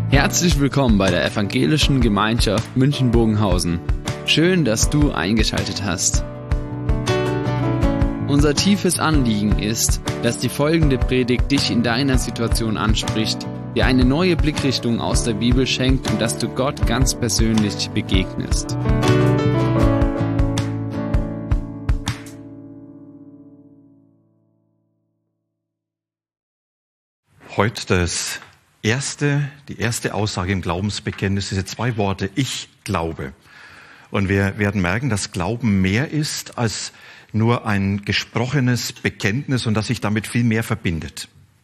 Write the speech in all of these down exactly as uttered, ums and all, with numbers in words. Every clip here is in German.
Herzlich willkommen bei der Evangelischen Gemeinschaft München-Bogenhausen. Schön, dass du eingeschaltet hast. Unser tiefes Anliegen ist, dass die folgende Predigt dich in deiner Situation anspricht, dir eine neue Blickrichtung aus der Bibel schenkt und dass du Gott ganz persönlich begegnest. Heute das erste, die erste Aussage im Glaubensbekenntnis, diese zwei Worte, ich glaube. Und wir werden merken, dass Glauben mehr ist als nur ein gesprochenes Bekenntnis und dass sich damit viel mehr verbindet.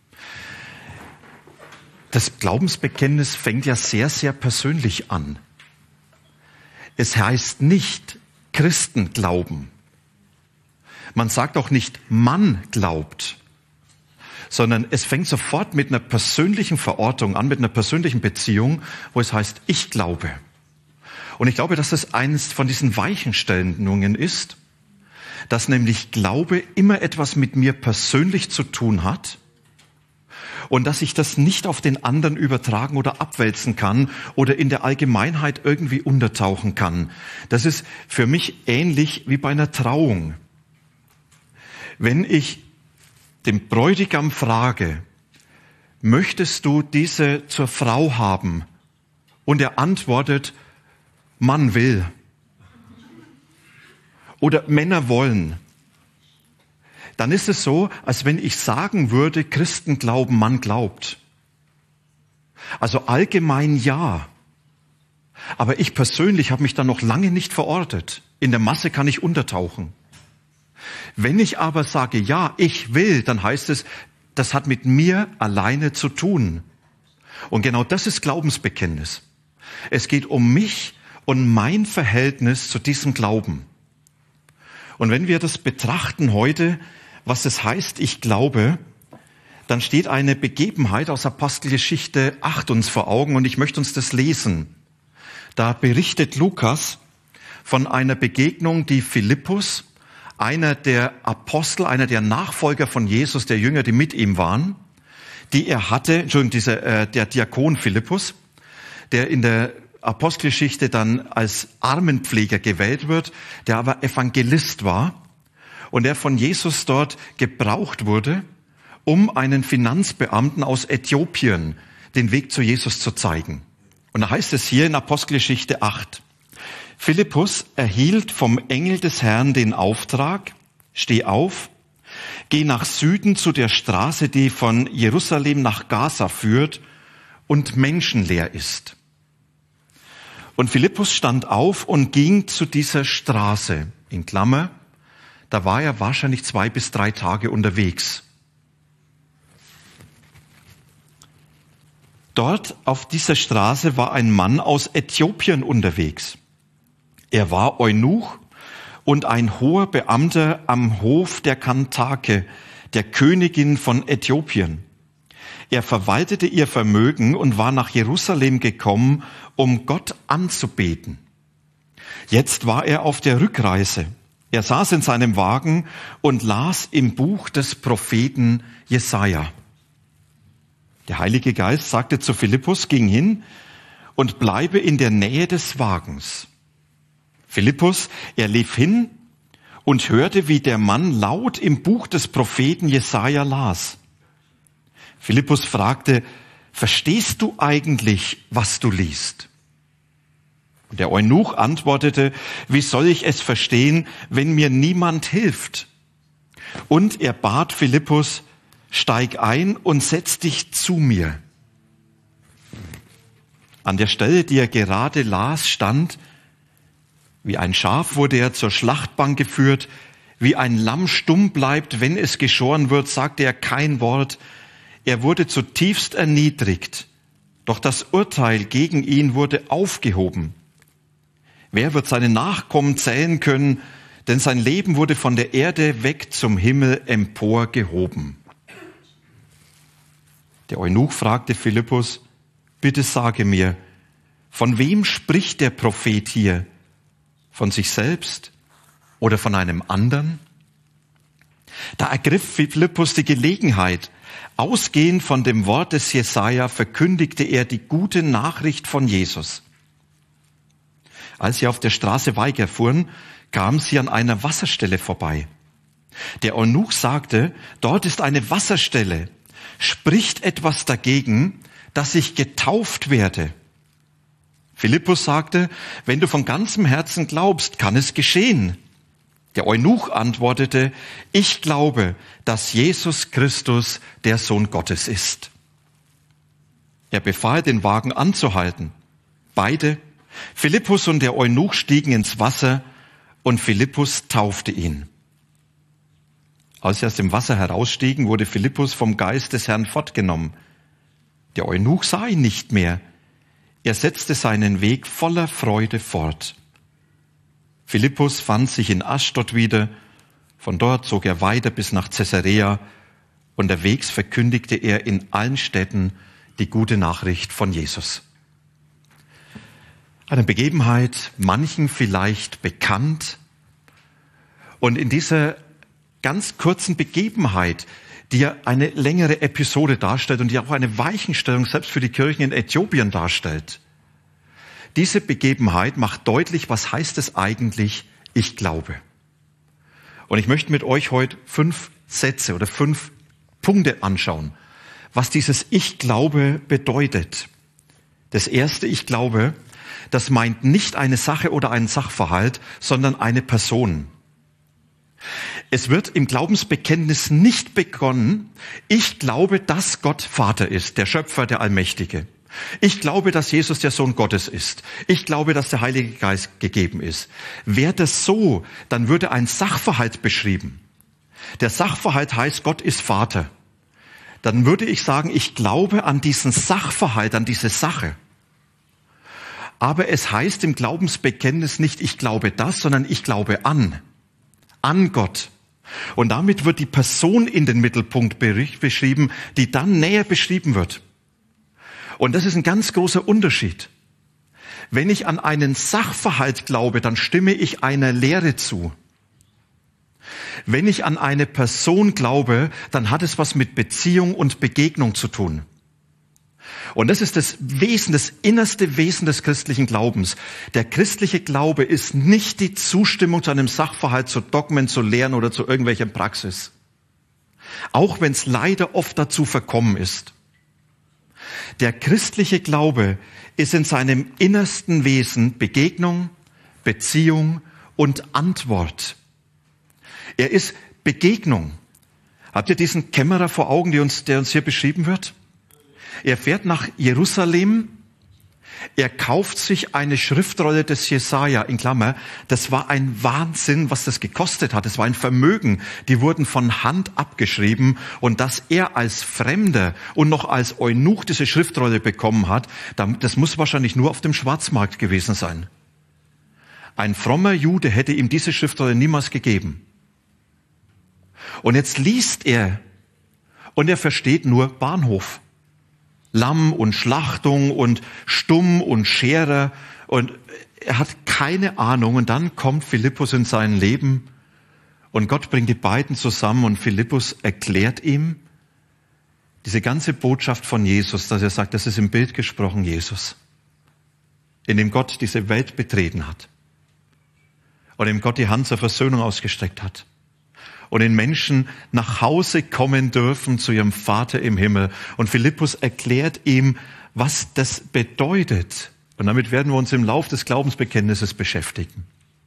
Das Glaubensbekenntnis fängt ja sehr, sehr persönlich an. Es heißt nicht Christen glauben. Man sagt auch nicht man glaubt, sondern es fängt sofort mit einer persönlichen Verortung an, mit einer persönlichen Beziehung, wo es heißt, ich glaube. Und ich glaube, dass das eines von diesen Weichenstellungen ist, dass nämlich Glaube immer etwas mit mir persönlich zu tun hat und dass ich das nicht auf den anderen übertragen oder abwälzen kann oder in der Allgemeinheit irgendwie untertauchen kann. Das ist für mich ähnlich wie bei einer Trauung. Wenn ich dem Bräutigam frage, möchtest du diese zur Frau haben? Und er antwortet, Mann will. Oder Männer wollen. Dann ist es so, als wenn ich sagen würde, Christen glauben, man glaubt. Also allgemein ja. Aber ich persönlich habe mich da noch lange nicht verortet. In der Masse kann ich untertauchen. Wenn ich aber sage, ja, ich will, dann heißt es, das hat mit mir alleine zu tun. Und genau das ist Glaubensbekenntnis. Es geht um mich und mein Verhältnis zu diesem Glauben. Und wenn wir das betrachten heute, was es heißt, ich glaube, dann steht eine Begebenheit aus Apostelgeschichte acht uns vor Augen und ich möchte uns das lesen. Da berichtet Lukas von einer Begegnung, die Philippus, einer der Apostel, einer der Nachfolger von Jesus, der Jünger, die mit ihm waren, die er hatte, Entschuldigung, dieser, äh, der Diakon Philippus, der in der Apostelgeschichte dann als Armenpfleger gewählt wird, der aber Evangelist war und der von Jesus dort gebraucht wurde, um einen Finanzbeamten aus Äthiopien den Weg zu Jesus zu zeigen. Und da heißt es hier in Apostelgeschichte acht, Philippus erhielt vom Engel des Herrn den Auftrag, steh auf, geh nach Süden zu der Straße, die von Jerusalem nach Gaza führt und menschenleer ist. Und Philippus stand auf und ging zu dieser Straße, in Klammer, da war er wahrscheinlich zwei bis drei Tage unterwegs. Dort auf dieser Straße war ein Mann aus Äthiopien unterwegs. Er war Eunuch und ein hoher Beamter am Hof der Kantake, der Königin von Äthiopien. Er verwaltete ihr Vermögen und war nach Jerusalem gekommen, um Gott anzubeten. Jetzt war er auf der Rückreise. Er saß in seinem Wagen und las im Buch des Propheten Jesaja. Der Heilige Geist sagte zu Philippus, ging hin und bleibe in der Nähe des Wagens. Philippus, er lief hin und hörte, wie der Mann laut im Buch des Propheten Jesaja las. Philippus fragte, verstehst du eigentlich, was du liest? Und der Eunuch antwortete, wie soll ich es verstehen, wenn mir niemand hilft? Und er bat Philippus, steig ein und setz dich zu mir. An der Stelle, die er gerade las, stand, wie ein Schaf wurde er zur Schlachtbank geführt, wie ein Lamm stumm bleibt, wenn es geschoren wird, sagte er kein Wort. Er wurde zutiefst erniedrigt, doch das Urteil gegen ihn wurde aufgehoben. Wer wird seine Nachkommen zählen können, denn sein Leben wurde von der Erde weg zum Himmel emporgehoben. Der Eunuch fragte Philippus, bitte sage mir, von wem spricht der Prophet hier? Von sich selbst oder von einem anderen? Da ergriff Philippus die Gelegenheit, Ausgehend von dem Wort des Jesaja verkündigte er die gute Nachricht von Jesus. Als sie auf der Straße weiterfuhren, kamen sie an einer Wasserstelle vorbei. Der Eunuch sagte, dort ist eine Wasserstelle. Spricht etwas dagegen, dass ich getauft werde? Philippus sagte, wenn du von ganzem Herzen glaubst, kann es geschehen. Der Eunuch antwortete, ich glaube, dass Jesus Christus der Sohn Gottes ist. Er befahl, den Wagen anzuhalten. Beide, Philippus und der Eunuch, stiegen ins Wasser und Philippus taufte ihn. Als sie aus dem Wasser herausstiegen, wurde Philippus vom Geist des Herrn fortgenommen. Der Eunuch sah ihn nicht mehr. Er setzte seinen Weg voller Freude fort. Philippus fand sich in Aschdod wieder. Von dort zog er weiter bis nach Caesarea. Unterwegs verkündigte er in allen Städten die gute Nachricht von Jesus. Eine Begebenheit, manchen vielleicht bekannt. Und in dieser ganz kurzen Begebenheit, die ja eine längere Episode darstellt und die auch eine Weichenstellung selbst für die Kirchen in Äthiopien darstellt. Diese Begebenheit macht deutlich, was heißt es eigentlich, ich glaube. Und ich möchte mit euch heute fünf Sätze oder fünf Punkte anschauen, was dieses Ich glaube bedeutet. Das erste, ich glaube, das meint nicht eine Sache oder einen Sachverhalt, sondern eine Person. Es wird im Glaubensbekenntnis nicht begonnen, ich glaube, dass Gott Vater ist, der Schöpfer, der Allmächtige. Ich glaube, dass Jesus der Sohn Gottes ist. Ich glaube, dass der Heilige Geist gegeben ist. Wäre das so, dann würde ein Sachverhalt beschrieben. Der Sachverhalt heißt, Gott ist Vater. Dann würde ich sagen, ich glaube an diesen Sachverhalt, an diese Sache. Aber es heißt im Glaubensbekenntnis nicht, ich glaube das, sondern ich glaube an. An Gott. Und damit wird die Person in den Mittelpunkt beschrieben, die dann näher beschrieben wird. Und das ist ein ganz großer Unterschied. Wenn ich an einen Sachverhalt glaube, dann stimme ich einer Lehre zu. Wenn ich an eine Person glaube, dann hat es was mit Beziehung und Begegnung zu tun. Und das ist das Wesen, das innerste Wesen des christlichen Glaubens. Der christliche Glaube ist nicht die Zustimmung zu einem Sachverhalt, zu Dogmen, zu Lehren oder zu irgendwelcher Praxis. Auch wenn es leider oft dazu verkommen ist. Der christliche Glaube ist in seinem innersten Wesen Begegnung, Beziehung und Antwort. Er ist Begegnung. Habt ihr diesen Kämmerer vor Augen, der uns, der uns hier beschrieben wird? Er fährt nach Jerusalem. Er kauft sich eine Schriftrolle des Jesaja, in Klammer. Das war ein Wahnsinn, was das gekostet hat. Das war ein Vermögen. Die wurden von Hand abgeschrieben. Und dass er als Fremder und noch als Eunuch diese Schriftrolle bekommen hat, das muss wahrscheinlich nur auf dem Schwarzmarkt gewesen sein. Ein frommer Jude hätte ihm diese Schriftrolle niemals gegeben. Und jetzt liest er und er versteht nur Bahnhof. Lamm und Schlachtung und Stumm und Scherer und er hat keine Ahnung und dann kommt Philippus in sein Leben und Gott bringt die beiden zusammen und Philippus erklärt ihm diese ganze Botschaft von Jesus, dass er sagt, das ist im Bild gesprochen Jesus, in dem Gott diese Welt betreten hat und in dem Gott die Hand zur Versöhnung ausgestreckt hat. Und den Menschen nach Hause kommen dürfen zu ihrem Vater im Himmel. Und Philippus erklärt ihm, was das bedeutet. Und damit werden wir uns im Lauf des Glaubensbekenntnisses beschäftigen.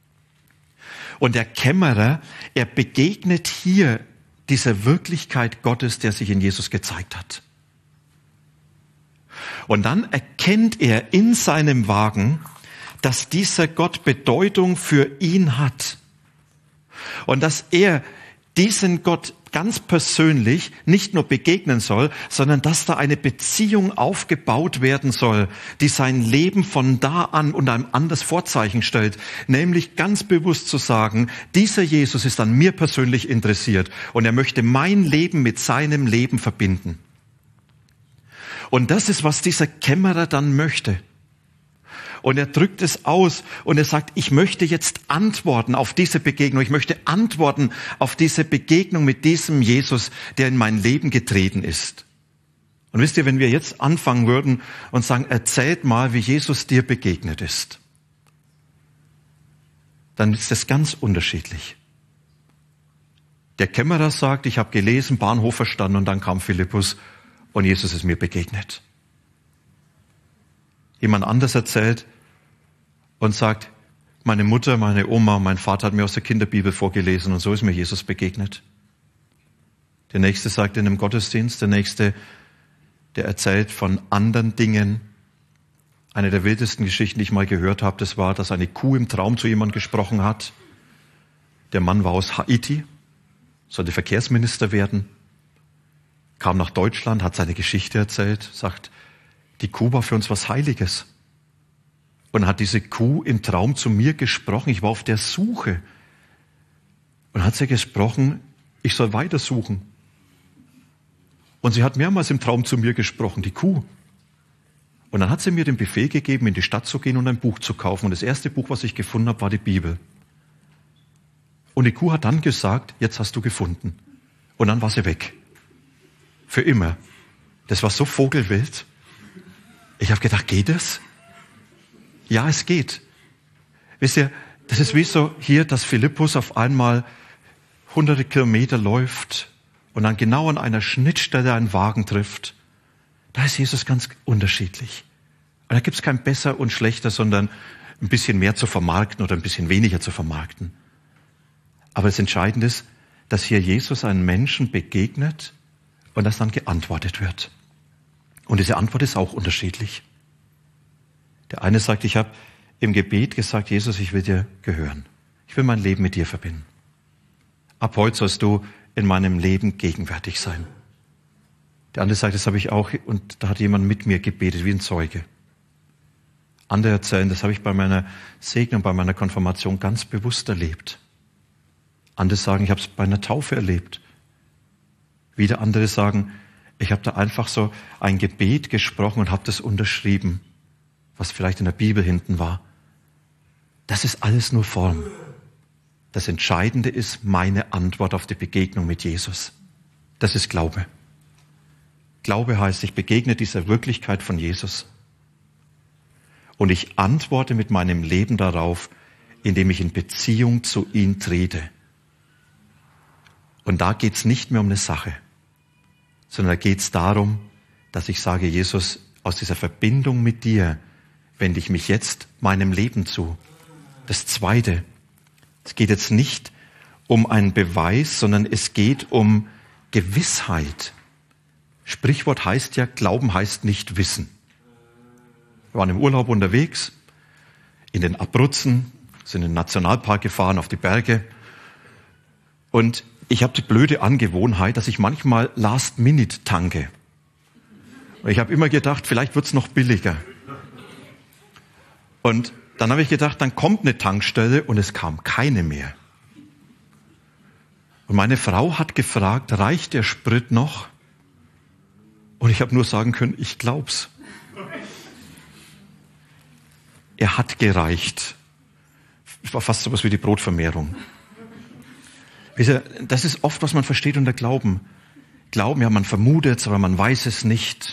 Und der Kämmerer, er begegnet hier dieser Wirklichkeit Gottes, der sich in Jesus gezeigt hat. Und dann erkennt er in seinem Wagen, dass dieser Gott Bedeutung für ihn hat. Und dass er diesen Gott ganz persönlich nicht nur begegnen soll, sondern dass da eine Beziehung aufgebaut werden soll, die sein Leben von da an unter einem anderes Vorzeichen stellt, nämlich ganz bewusst zu sagen, dieser Jesus ist an mir persönlich interessiert und er möchte mein Leben mit seinem Leben verbinden. Und das ist, was dieser Kämmerer dann möchte. Und er drückt es aus und er sagt, ich möchte jetzt antworten auf diese Begegnung. Ich möchte antworten auf diese Begegnung mit diesem Jesus, der in mein Leben getreten ist. Und wisst ihr, wenn wir jetzt anfangen würden und sagen, erzählt mal, wie Jesus dir begegnet ist, dann ist das ganz unterschiedlich. Der Kämmerer sagt, ich habe gelesen, Bahnhof verstanden und dann kam Philippus und Jesus ist mir begegnet. Jemand anders erzählt und sagt, meine Mutter, meine Oma, mein Vater hat mir aus der Kinderbibel vorgelesen und so ist mir Jesus begegnet. Der Nächste sagt in einem Gottesdienst, der Nächste, der erzählt von anderen Dingen. Eine der wildesten Geschichten, die ich mal gehört habe, das war, dass eine Kuh im Traum zu jemandem gesprochen hat. Der Mann war aus Haiti, sollte Verkehrsminister werden, kam nach Deutschland, hat seine Geschichte erzählt, sagt, die Kuh war für uns was Heiliges. Und hat diese Kuh im Traum zu mir gesprochen, ich war auf der Suche. Und hat sie gesprochen, ich soll weitersuchen. Und sie hat mehrmals im Traum zu mir gesprochen, die Kuh. Und dann hat sie mir den Befehl gegeben, in die Stadt zu gehen und ein Buch zu kaufen. Und das erste Buch, was ich gefunden habe, war die Bibel. Und die Kuh hat dann gesagt, jetzt hast du gefunden. Und dann war sie weg. Für immer. Das war so vogelwild. Ich habe gedacht, geht es? Ja, es geht. Wisst ihr, das ist wie so hier, dass Philippus auf einmal hunderte Kilometer läuft und dann genau an einer Schnittstelle einen Wagen trifft. Da ist Jesus ganz unterschiedlich. Und da gibt es kein besser und schlechter, sondern ein bisschen mehr zu vermarkten oder ein bisschen weniger zu vermarkten. Aber das Entscheidende ist, dass hier Jesus einen Menschen begegnet und dass dann geantwortet wird. Und diese Antwort ist auch unterschiedlich. Der eine sagt, ich habe im Gebet gesagt, Jesus, ich will dir gehören. Ich will mein Leben mit dir verbinden. Ab heute sollst du in meinem Leben gegenwärtig sein. Der andere sagt, das habe ich auch, und da hat jemand mit mir gebetet, wie ein Zeuge. Andere erzählen, das habe ich bei meiner Segnung, bei meiner Konfirmation ganz bewusst erlebt. Andere sagen, ich habe es bei einer Taufe erlebt. Wieder andere sagen, ich habe da einfach so ein Gebet gesprochen und habe das unterschrieben, was vielleicht in der Bibel hinten war. Das ist alles nur Form. Das Entscheidende ist meine Antwort auf die Begegnung mit Jesus. Das ist Glaube. Glaube heißt, ich begegne dieser Wirklichkeit von Jesus. Und ich antworte mit meinem Leben darauf, indem ich in Beziehung zu ihm trete. Und da geht es nicht mehr um eine Sache, sondern da geht es darum, dass ich sage, Jesus, aus dieser Verbindung mit dir wende ich mich jetzt meinem Leben zu. Das Zweite, es geht jetzt nicht um einen Beweis, sondern es geht um Gewissheit. Sprichwort heißt ja, Glauben heißt nicht wissen. Wir waren im Urlaub unterwegs, in den Abruzzen, sind in den Nationalpark gefahren, auf die Berge. Und ich habe die blöde Angewohnheit, dass ich manchmal Last Minute tanke. Und ich habe immer gedacht, vielleicht wird's noch billiger. Und dann habe ich gedacht, dann kommt eine Tankstelle und es kam keine mehr. Und meine Frau hat gefragt, reicht der Sprit noch? Und ich habe nur sagen können, ich glaub's. Er hat gereicht. Es war fast sowas wie die Brotvermehrung. Das ist oft, was man versteht unter Glauben. Glauben, ja, man vermutet es, aber man weiß es nicht.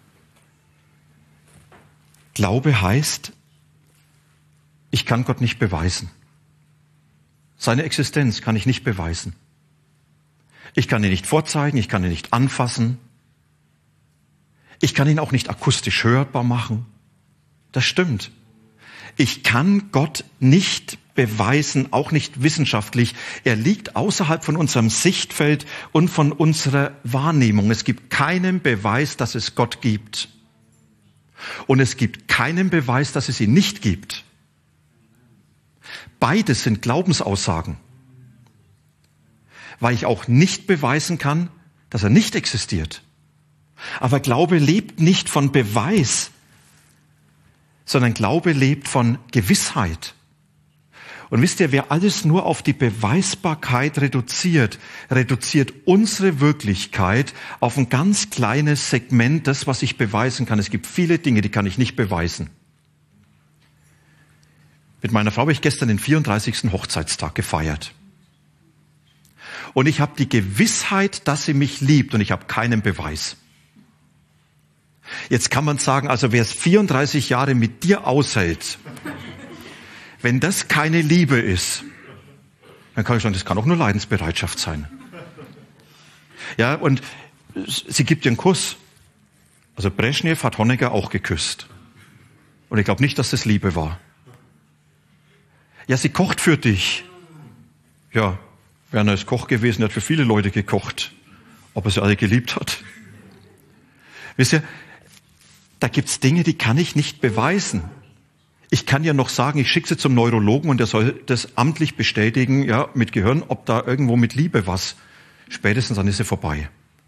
Glaube heißt, ich kann Gott nicht beweisen. Seine Existenz kann ich nicht beweisen. Ich kann ihn nicht vorzeigen, ich kann ihn nicht anfassen. Ich kann ihn auch nicht akustisch hörbar machen. Das stimmt. Ich kann Gott nicht beweisen, auch nicht wissenschaftlich. Er liegt außerhalb von unserem Sichtfeld und von unserer Wahrnehmung. Es gibt keinen Beweis, dass es Gott gibt. Und es gibt keinen Beweis, dass es ihn nicht gibt. Beides sind Glaubensaussagen. Weil ich auch nicht beweisen kann, dass er nicht existiert. Aber Glaube lebt nicht von Beweis, sondern Glaube lebt von Gewissheit. Und wisst ihr, wer alles nur auf die Beweisbarkeit reduziert, reduziert unsere Wirklichkeit auf ein ganz kleines Segment, das, was ich beweisen kann. Es gibt viele Dinge, die kann ich nicht beweisen. Mit meiner Frau habe ich gestern den vierunddreißigsten Hochzeitstag gefeiert. Und ich habe die Gewissheit, dass sie mich liebt und ich habe keinen Beweis. Jetzt kann man sagen, also wer es vierunddreißig Jahre mit dir aushält, wenn das keine Liebe ist, dann kann ich sagen, das kann auch nur Leidensbereitschaft sein. Ja, und sie gibt dir einen Kuss. Also Breschnew hat Honecker auch geküsst. Und ich glaube nicht, dass das Liebe war. Ja, sie kocht für dich. Ja, Werner ist Koch gewesen, er hat für viele Leute gekocht. Ob er sie alle geliebt hat. Wisst ihr, da gibt's Dinge, die kann ich nicht beweisen. Ich kann ja noch sagen, ich schicke sie zum Neurologen und der soll das amtlich bestätigen, ja, mit Gehirn, ob da irgendwo mit Liebe was. Spätestens dann ist sie vorbei.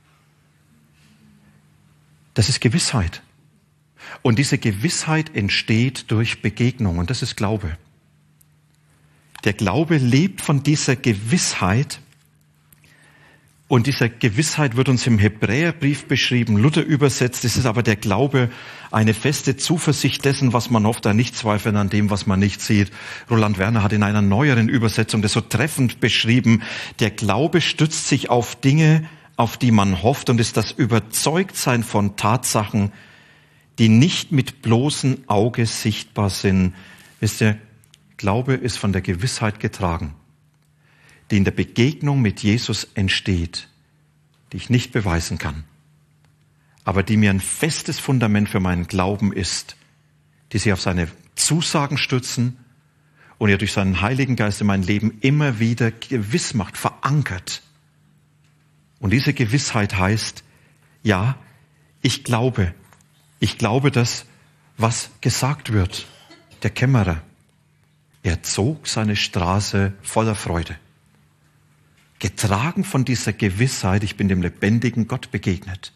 Das ist Gewissheit. Und diese Gewissheit entsteht durch Begegnung und das ist Glaube. Der Glaube lebt von dieser Gewissheit und dieser Gewissheit wird uns im Hebräerbrief beschrieben, Luther übersetzt, es ist aber der Glaube, eine feste Zuversicht dessen, was man hofft, ein Nichtzweifeln an dem, was man nicht sieht. Roland Werner hat in einer neueren Übersetzung das so treffend beschrieben, der Glaube stützt sich auf Dinge, auf die man hofft und ist das Überzeugtsein von Tatsachen, die nicht mit bloßem Auge sichtbar sind. Wisst ihr, Glaube ist von der Gewissheit getragen, die in der Begegnung mit Jesus entsteht, die ich nicht beweisen kann, aber die mir ein festes Fundament für meinen Glauben ist, die sich auf seine Zusagen stützen und er durch seinen Heiligen Geist in mein Leben immer wieder gewiss macht, verankert. Und diese Gewissheit heißt, ja, ich glaube, ich glaube das, was gesagt wird. Der Kämmerer, er zog seine Straße voller Freude. Getragen von dieser Gewissheit, ich bin dem lebendigen Gott begegnet.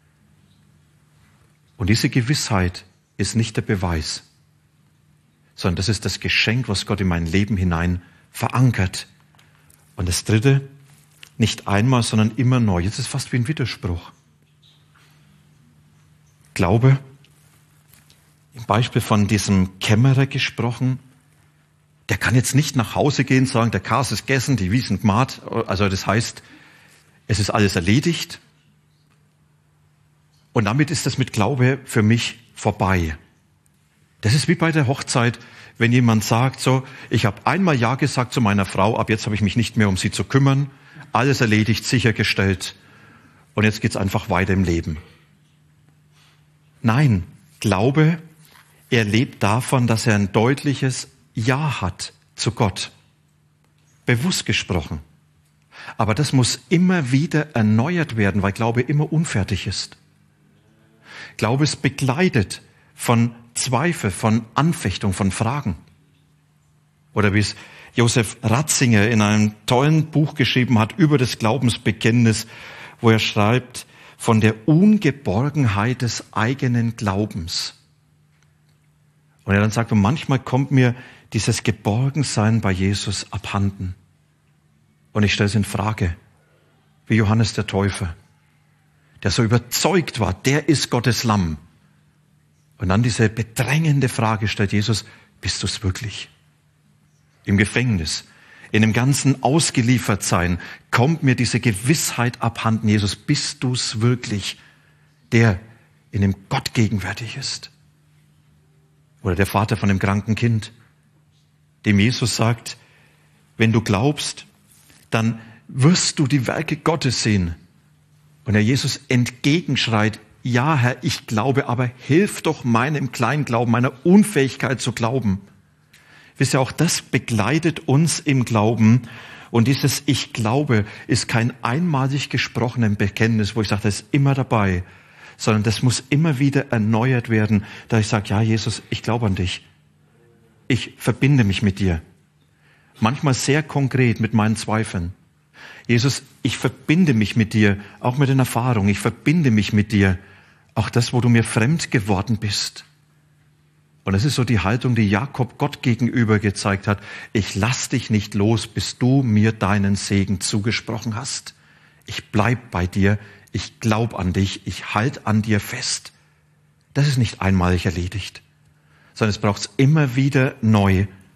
Und diese Gewissheit ist nicht der Beweis, sondern das ist das Geschenk, was Gott in mein Leben hinein verankert. Und das Dritte, nicht einmal, sondern immer neu. Jetzt ist es fast wie ein Widerspruch. Glaube, im Beispiel von diesem Kämmerer gesprochen, der kann jetzt nicht nach Hause gehen und sagen, der Kas ist gegessen, die Wiesen gmat. Also das heißt, es ist alles erledigt. Und damit ist das mit Glaube für mich vorbei. Das ist wie bei der Hochzeit, wenn jemand sagt, so, ich habe einmal Ja gesagt zu meiner Frau, ab jetzt habe ich mich nicht mehr um sie zu kümmern, alles erledigt, sichergestellt und jetzt geht's einfach weiter im Leben. Nein, Glaube, er lebt davon, dass er ein deutliches Ja hat zu Gott. Bewusst gesprochen. Aber das muss immer wieder erneuert werden, weil Glaube immer unfertig ist. Glaube ist begleitet von Zweifel, von Anfechtung, von Fragen. Oder wie es Josef Ratzinger in einem tollen Buch geschrieben hat über das Glaubensbekenntnis, wo er schreibt, von der Ungeborgenheit des eigenen Glaubens. Und er dann sagt, und manchmal kommt mir dieses Geborgensein bei Jesus abhanden. Und ich stelle es in Frage, wie Johannes der Täufer, der so überzeugt war, der ist Gottes Lamm. Und dann diese bedrängende Frage stellt Jesus, bist du es wirklich? Im Gefängnis, in dem ganzen Ausgeliefertsein, kommt mir diese Gewissheit abhanden, Jesus, bist du es wirklich, der in dem Gott gegenwärtig ist? Oder der Vater von dem kranken Kind, dem Jesus sagt, wenn du glaubst, dann wirst du die Werke Gottes sehen. Und der Jesus entgegenschreit, ja Herr, ich glaube, aber hilf doch meinem Kleinglauben, meiner Unfähigkeit zu glauben. Wisst ihr, auch das begleitet uns im Glauben. Und dieses Ich glaube ist kein einmalig gesprochenes Bekenntnis, wo ich sage, das ist immer dabei, sondern das muss immer wieder erneuert werden, da ich sage, ja Jesus, ich glaube an dich. Ich verbinde mich mit dir. Manchmal sehr konkret mit meinen Zweifeln. Jesus, ich verbinde mich mit dir, auch mit den Erfahrungen. Ich verbinde mich mit dir. Auch das, wo du mir fremd geworden bist. Und das ist so die Haltung, die Jakob Gott gegenüber gezeigt hat. Ich lass dich nicht los, bis du mir deinen Segen zugesprochen hast. Ich bleib bei dir. Ich glaub an dich. Ich halt an dir fest. Das ist nicht einmalig erledigt, sondern es braucht immer wieder neu.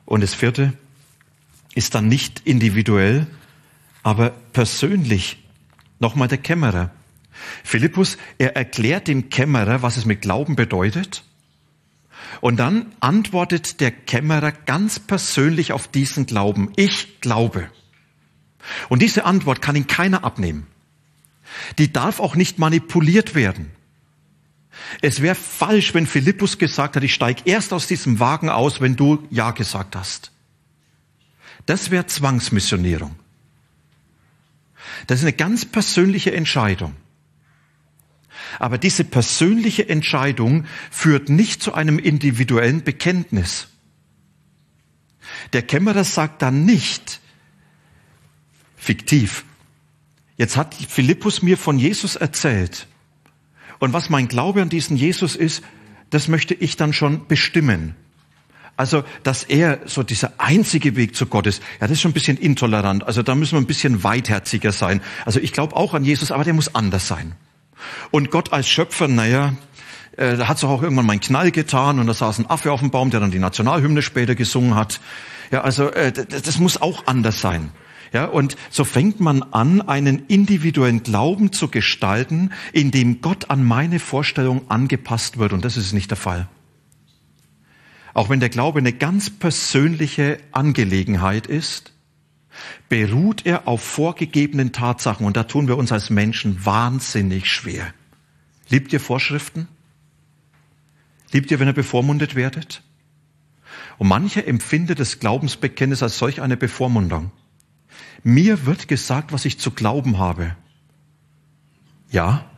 Und das vierte ist dann nicht individuell, aber persönlich. Nochmal der Kämmerer. Philippus, er erklärt dem Kämmerer, was es mit Glauben bedeutet. Und dann antwortet der Kämmerer ganz persönlich auf diesen Glauben. Ich glaube. Und diese Antwort kann ihn keiner abnehmen. Die darf auch nicht manipuliert werden. Es wäre falsch, wenn Philippus gesagt hat, ich steige erst aus diesem Wagen aus, wenn du Ja gesagt hast. Das wäre Zwangsmissionierung. Das ist eine ganz persönliche Entscheidung. Aber diese persönliche Entscheidung führt nicht zu einem individuellen Bekenntnis. Der Kämmerer sagt dann nicht, fiktiv, jetzt hat Philippus mir von Jesus erzählt. Und was mein Glaube an diesen Jesus ist, das möchte ich dann schon bestimmen. Also, dass er so dieser einzige Weg zu Gott ist, ja, das ist schon ein bisschen intolerant. Also da müssen wir ein bisschen weitherziger sein. Also ich glaube auch an Jesus, aber der muss anders sein. Und Gott als Schöpfer, naja, äh, da hat es auch irgendwann mal einen Knall getan und da saß ein Affe auf dem Baum, der dann die Nationalhymne später gesungen hat. Ja, also äh, das, das muss auch anders sein. Ja, und so fängt man an, einen individuellen Glauben zu gestalten, in dem Gott an meine Vorstellung angepasst wird. Und das ist nicht der Fall. Auch wenn der Glaube eine ganz persönliche Angelegenheit ist, beruht er auf vorgegebenen Tatsachen. Und da tun wir uns als Menschen wahnsinnig schwer. Liebt ihr Vorschriften? Liebt ihr, wenn ihr bevormundet werdet? Und mancher empfindet das Glaubensbekenntnis als solch eine Bevormundung. Mir wird gesagt, was ich zu glauben habe. Ja.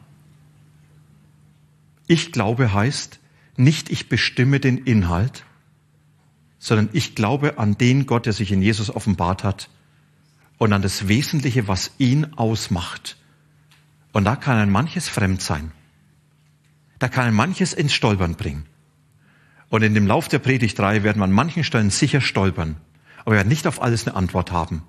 Ich glaube heißt, nicht ich bestimme den Inhalt, sondern ich glaube an den Gott, der sich in Jesus offenbart hat und an das Wesentliche, was ihn ausmacht. Und da kann ein manches fremd sein. Da kann ein manches ins Stolpern bringen. Und in dem Lauf der Predigtreihe werden wir an manchen Stellen sicher stolpern. Aber wir werden nicht auf alles eine Antwort haben.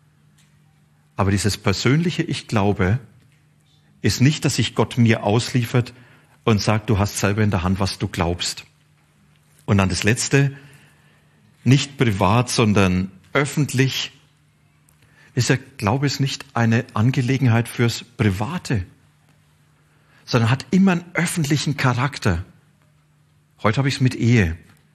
Aber dieses persönliche Ich glaube ist nicht, dass sich Gott mir ausliefert und sagt, du hast selber in der Hand, was du glaubst. Und dann das Letzte, nicht privat, sondern öffentlich, ist der Glaube ist nicht eine Angelegenheit fürs Private, sondern hat immer einen öffentlichen Charakter. Heute habe ich es mit Ehe.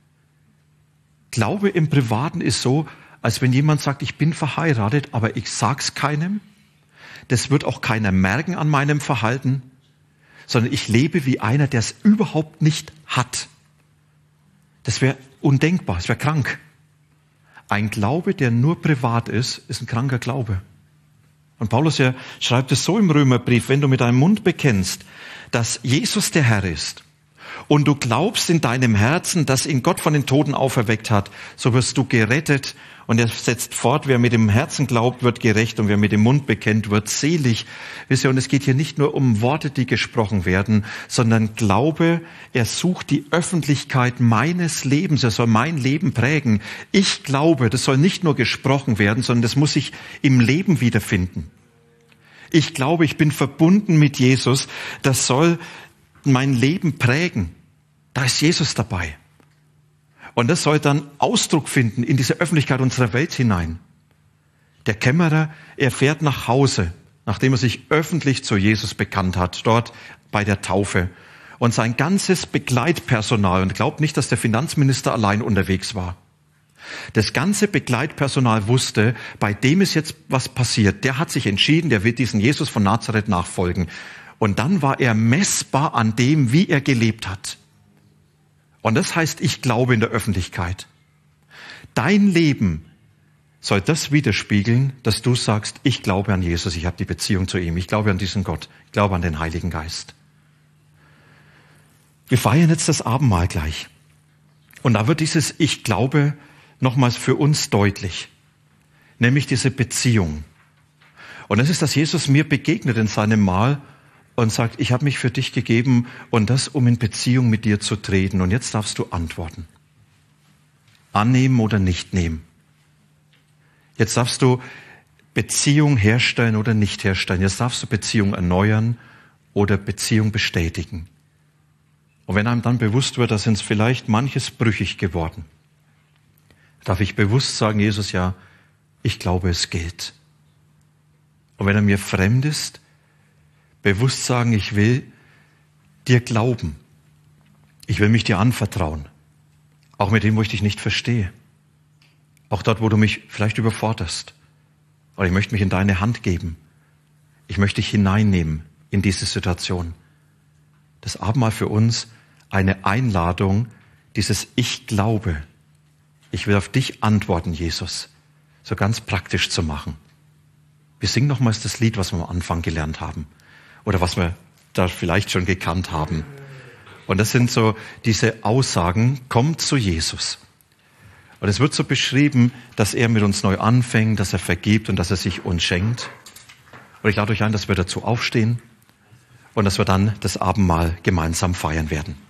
Glaube im Privaten ist so, als wenn jemand sagt, ich bin verheiratet, aber ich sag's keinem. Das wird auch keiner merken an meinem Verhalten, sondern ich lebe wie einer, der es überhaupt nicht hat. Das wäre undenkbar, das wäre krank. Ein Glaube, der nur privat ist, ist ein kranker Glaube. Und Paulus ja schreibt es so im Römerbrief, wenn du mit deinem Mund bekennst, dass Jesus der Herr ist und du glaubst in deinem Herzen, dass ihn Gott von den Toten auferweckt hat, so wirst du gerettet. Und er setzt fort, wer mit dem Herzen glaubt, wird gerecht und wer mit dem Mund bekennt, wird selig. Wisst ihr, und es geht hier nicht nur um Worte, die gesprochen werden, sondern Glaube, er sucht die Öffentlichkeit meines Lebens, er soll mein Leben prägen. Ich glaube, das soll nicht nur gesprochen werden, sondern das muss sich im Leben wiederfinden. Ich glaube, ich bin verbunden mit Jesus, das soll mein Leben prägen. Da ist Jesus dabei. Und das soll dann Ausdruck finden in diese Öffentlichkeit unserer Welt hinein. Der Kämmerer, er fährt nach Hause, nachdem er sich öffentlich zu Jesus bekannt hat, dort bei der Taufe. Und sein ganzes Begleitpersonal, und glaubt nicht, dass der Finanzminister allein unterwegs war. Das ganze Begleitpersonal wusste, bei dem ist jetzt was passiert. Der hat sich entschieden, der wird diesen Jesus von Nazareth nachfolgen. Und dann war er messbar an dem, wie er gelebt hat. Und das heißt, ich glaube in der Öffentlichkeit. Dein Leben soll das widerspiegeln, dass du sagst, ich glaube an Jesus, ich habe die Beziehung zu ihm, ich glaube an diesen Gott, ich glaube an den Heiligen Geist. Wir feiern jetzt das Abendmahl gleich. Und da wird dieses Ich glaube nochmals für uns deutlich, nämlich diese Beziehung. Und das ist, dass Jesus mir begegnet in seinem Mahl und sagt, ich habe mich für dich gegeben und das, um in Beziehung mit dir zu treten. Und jetzt darfst du antworten. Annehmen oder nicht nehmen. Jetzt darfst du Beziehung herstellen oder nicht herstellen. Jetzt darfst du Beziehung erneuern oder Beziehung bestätigen. Und wenn einem dann bewusst wird, da sind vielleicht manches brüchig geworden. darf ich bewusst sagen, Jesus, ja, ich glaube, es geht. Und wenn er mir fremd ist, bewusst sagen, ich will dir glauben. Ich will mich dir anvertrauen. Auch mit dem, wo ich dich nicht verstehe. Auch dort, wo du mich vielleicht überforderst. Aber ich möchte mich in deine Hand geben. Ich möchte dich hineinnehmen in diese Situation. Das Abendmahl für uns eine Einladung, dieses Ich glaube. Ich will auf dich antworten, Jesus. So ganz praktisch zu machen. Wir singen nochmals das Lied, was wir am Anfang gelernt haben. Oder was wir da vielleicht schon gekannt haben. Und das sind so diese Aussagen, kommt zu Jesus. Und es wird so beschrieben, dass er mit uns neu anfängt, dass er vergibt und dass er sich uns schenkt. Und ich lade euch ein, dass wir dazu aufstehen und dass wir dann das Abendmahl gemeinsam feiern werden.